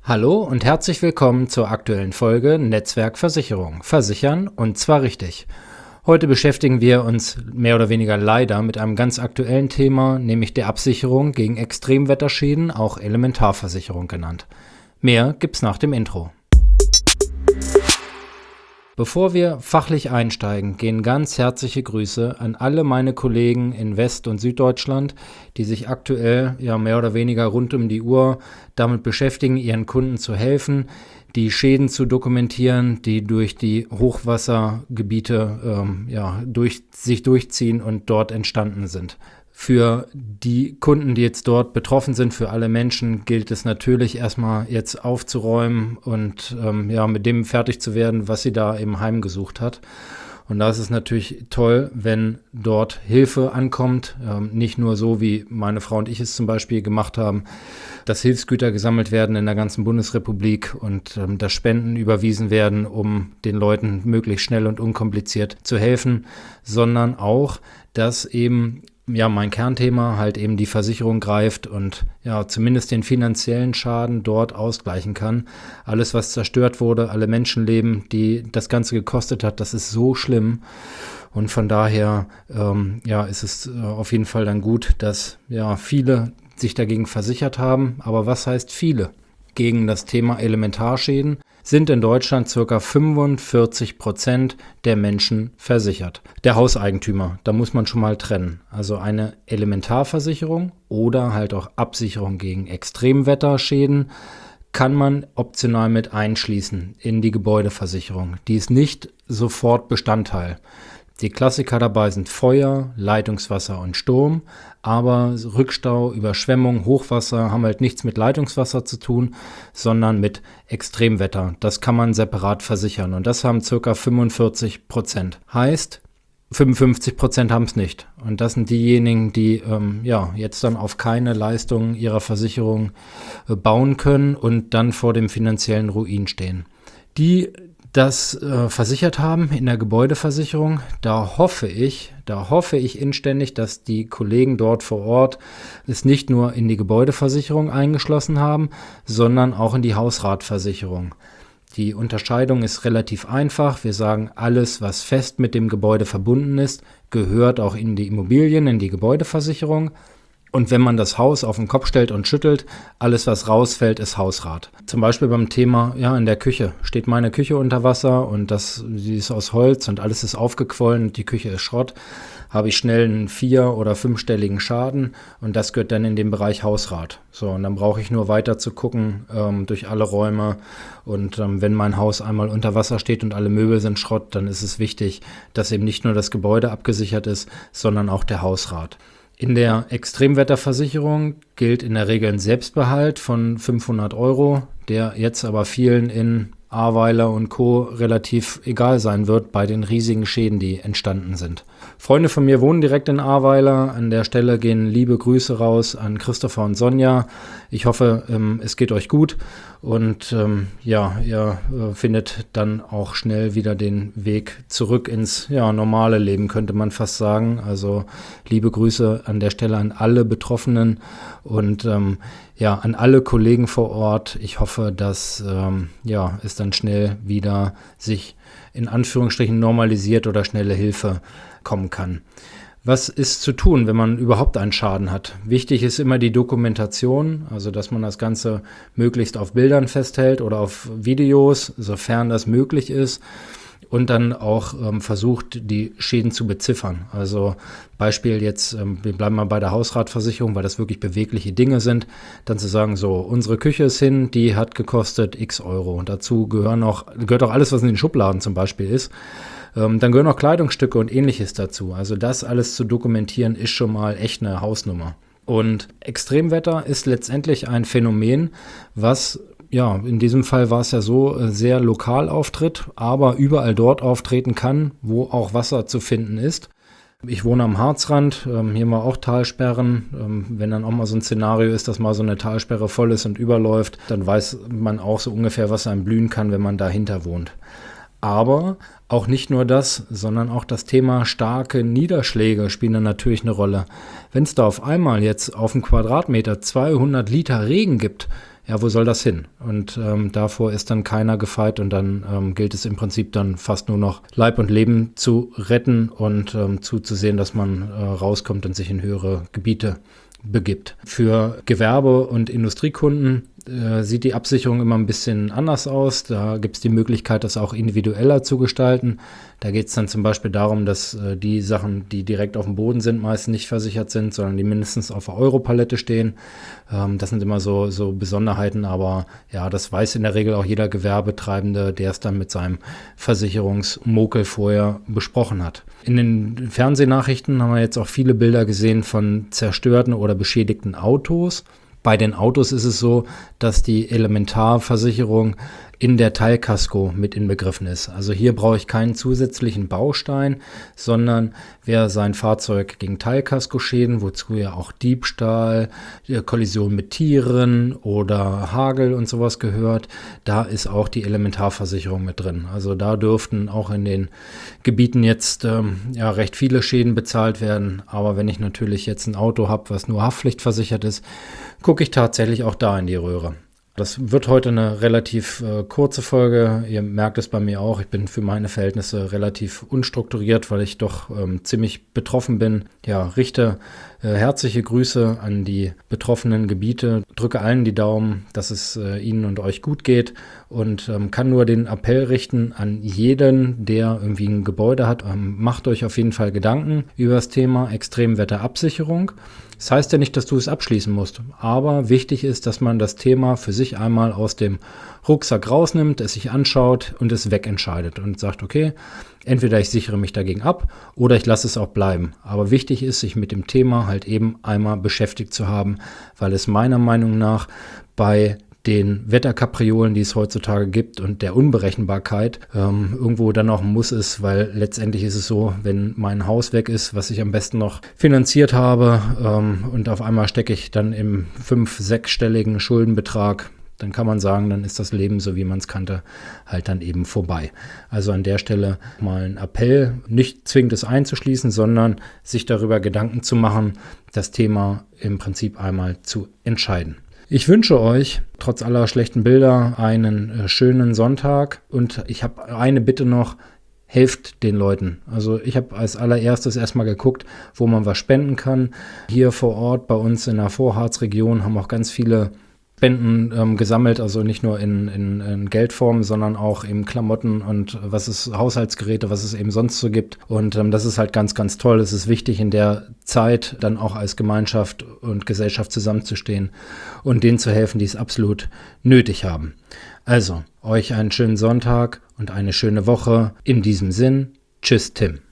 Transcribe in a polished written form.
Hallo und herzlich willkommen zur aktuellen Folge Netzwerk Versicherung. Versichern und zwar richtig. Heute beschäftigen wir uns mehr oder weniger leider mit einem ganz aktuellen Thema, nämlich der Absicherung gegen Extremwetterschäden, auch Elementarversicherung genannt. Mehr gibt's nach dem Intro. Bevor wir fachlich einsteigen, gehen ganz herzliche Grüße an alle meine Kollegen in West- und Süddeutschland, die sich aktuell mehr oder weniger rund um die Uhr damit beschäftigen, ihren Kunden zu helfen, die Schäden zu dokumentieren, die durch die Hochwassergebiete sich durchziehen und dort entstanden sind. Für die Kunden, die jetzt dort betroffen sind, für alle Menschen, gilt es natürlich erstmal jetzt aufzuräumen und mit dem fertig zu werden, was sie da im Heim gesucht hat. Und da ist es natürlich toll, wenn dort Hilfe ankommt, nicht nur so, wie meine Frau und ich es zum Beispiel gemacht haben, dass Hilfsgüter gesammelt werden in der ganzen Bundesrepublik und dass Spenden überwiesen werden, um den Leuten möglichst schnell und unkompliziert zu helfen, sondern auch, dass eben mein Kernthema halt eben die Versicherung greift und zumindest den finanziellen Schaden dort ausgleichen kann. Alles, was zerstört wurde, alle Menschenleben, die das Ganze gekostet hat, das ist so schlimm. Und von daher ist es auf jeden Fall dann gut, dass viele sich dagegen versichert haben. Aber was heißt viele? Gegen das Thema Elementarschäden sind in Deutschland ca. 45% der Menschen versichert. Der Hauseigentümer, da muss man schon mal trennen. Also eine Elementarversicherung oder halt auch Absicherung gegen Extremwetterschäden kann man optional mit einschließen in die Gebäudeversicherung. Die ist nicht sofort Bestandteil. Die Klassiker dabei sind Feuer, Leitungswasser und Sturm, aber Rückstau, Überschwemmung, Hochwasser haben halt nichts mit Leitungswasser zu tun, sondern mit Extremwetter. Das kann man separat versichern und das haben ca. 45%. Heißt, 55% haben es nicht. Und das sind diejenigen, die jetzt dann auf keine Leistungen ihrer Versicherung bauen können und dann vor dem finanziellen Ruin stehen. Die das versichert haben in der Gebäudeversicherung, da hoffe ich inständig, dass die Kollegen dort vor Ort es nicht nur in die Gebäudeversicherung eingeschlossen haben, sondern auch in die Hausratversicherung. Die Unterscheidung ist relativ einfach. Wir sagen, alles, was fest mit dem Gebäude verbunden ist, gehört auch in die Immobilien, in die Gebäudeversicherung. Und wenn man das Haus auf den Kopf stellt und schüttelt, alles, was rausfällt, ist Hausrat. Zum Beispiel beim Thema, in der Küche. Steht meine Küche unter Wasser und sie ist aus Holz und alles ist aufgequollen und die Küche ist Schrott, habe ich schnell einen 4- oder 5-stelligen Schaden und das gehört dann in den Bereich Hausrat. So, und dann brauche ich nur weiter zu gucken durch alle Räume und wenn mein Haus einmal unter Wasser steht und alle Möbel sind Schrott, dann ist es wichtig, dass eben nicht nur das Gebäude abgesichert ist, sondern auch der Hausrat. In der Extremwetterversicherung gilt in der Regel ein Selbstbehalt von 500 €, der jetzt aber vielen in Ahrweiler und Co. relativ egal sein wird bei den riesigen Schäden, die entstanden sind. Freunde von mir wohnen direkt in Ahrweiler. An der Stelle gehen liebe Grüße raus an Christopher und Sonja. Ich hoffe, es geht euch gut und ihr findet dann auch schnell wieder den Weg zurück ins normale Leben, könnte man fast sagen. Also liebe Grüße an der Stelle an alle Betroffenen und an alle Kollegen vor Ort. Ich hoffe, dass es dann schnell wieder sich in Anführungsstrichen normalisiert oder schnelle Hilfe kommen kann. Was ist zu tun, wenn man überhaupt einen Schaden hat? Wichtig ist immer die Dokumentation, also dass man das Ganze möglichst auf Bildern festhält oder auf Videos, sofern das möglich ist. Und dann auch versucht, die Schäden zu beziffern. Also Beispiel jetzt, wir bleiben mal bei der Hausratversicherung, weil das wirklich bewegliche Dinge sind. Dann zu sagen, so, unsere Küche ist hin, die hat gekostet x Euro. Und dazu gehört auch alles, was in den Schubladen zum Beispiel ist. Dann gehören auch Kleidungsstücke und Ähnliches dazu. Also das alles zu dokumentieren, ist schon mal echt eine Hausnummer. Und Extremwetter ist letztendlich ein Phänomen, was in diesem Fall war es ja so, sehr lokal auftritt, aber überall dort auftreten kann, wo auch Wasser zu finden ist. Ich wohne am Harzrand, hier mal auch Talsperren. Wenn dann auch mal so ein Szenario ist, dass mal so eine Talsperre voll ist und überläuft, dann weiß man auch so ungefähr, was einem blühen kann, wenn man dahinter wohnt. Aber auch nicht nur das, sondern auch das Thema starke Niederschläge spielen dann natürlich eine Rolle. Wenn es da auf einmal jetzt auf einen Quadratmeter 200 Liter Regen gibt, ja, wo soll das hin? Und davor ist dann keiner gefeit und dann gilt es im Prinzip dann fast nur noch Leib und Leben zu retten und zuzusehen, dass man rauskommt und sich in höhere Gebiete begibt. Für Gewerbe- und Industriekunden sieht die Absicherung immer ein bisschen anders aus. Da gibt es die Möglichkeit, das auch individueller zu gestalten. Da geht es dann zum Beispiel darum, dass die Sachen, die direkt auf dem Boden sind, meist nicht versichert sind, sondern die mindestens auf der Europalette stehen. Das sind immer so Besonderheiten, aber ja, das weiß in der Regel auch jeder Gewerbetreibende, der es dann mit seinem Versicherungsmokel vorher besprochen hat. In den Fernsehnachrichten haben wir jetzt auch viele Bilder gesehen von zerstörten oder beschädigten Autos. Bei den Autos ist es so, dass die Elementarversicherung in der Teilkasko mit inbegriffen ist. Also hier brauche ich keinen zusätzlichen Baustein, sondern wer sein Fahrzeug gegen Teilkaskoschäden, wozu ja auch Diebstahl, Kollision mit Tieren oder Hagel und sowas gehört, da ist auch die Elementarversicherung mit drin. Also da dürften auch in den Gebieten jetzt recht viele Schäden bezahlt werden. Aber wenn ich natürlich jetzt ein Auto habe, was nur haftpflichtversichert ist, gucke ich tatsächlich auch da in die Röhre. Das wird heute eine relativ kurze Folge. Ihr merkt es bei mir auch. Ich bin für meine Verhältnisse relativ unstrukturiert, weil ich doch ziemlich betroffen bin. Ja, richte herzliche Grüße an die betroffenen Gebiete. Drücke allen die Daumen, dass es Ihnen und euch gut geht und kann nur den Appell richten an jeden, der irgendwie ein Gebäude hat. Macht euch auf jeden Fall Gedanken über das Thema Extremwetterabsicherung. Das heißt ja nicht, dass du es abschließen musst, aber wichtig ist, dass man das Thema für sich einmal aus dem Rucksack rausnimmt, es sich anschaut und es wegentscheidet und sagt, okay, entweder ich sichere mich dagegen ab oder ich lasse es auch bleiben. Aber wichtig ist, sich mit dem Thema halt eben einmal beschäftigt zu haben, weil es meiner Meinung nach bei den Wetterkapriolen, die es heutzutage gibt und der Unberechenbarkeit irgendwo dann auch ein Muss ist, weil letztendlich ist es so, wenn mein Haus weg ist, was ich am besten noch finanziert habe und auf einmal stecke ich dann im 5-, 6-stelligen Schuldenbetrag, dann kann man sagen, dann ist das Leben, so wie man es kannte, halt dann eben vorbei. Also an der Stelle mal ein Appell, nicht zwingend es einzuschließen, sondern sich darüber Gedanken zu machen, das Thema im Prinzip einmal zu entscheiden. Ich wünsche euch, trotz aller schlechten Bilder, einen schönen Sonntag und ich habe eine Bitte noch, helft den Leuten. Also ich habe als allererstes erstmal geguckt, wo man was spenden kann. Hier vor Ort bei uns in der Vorharzregion haben auch ganz viele Spenden gesammelt, also nicht nur in Geldform, sondern auch in Klamotten und Haushaltsgeräte, was es eben sonst so gibt. Und das ist halt ganz, ganz toll. Es ist wichtig, in der Zeit dann auch als Gemeinschaft und Gesellschaft zusammenzustehen und denen zu helfen, die es absolut nötig haben. Also, euch einen schönen Sonntag und eine schöne Woche. In diesem Sinn, tschüss Tim.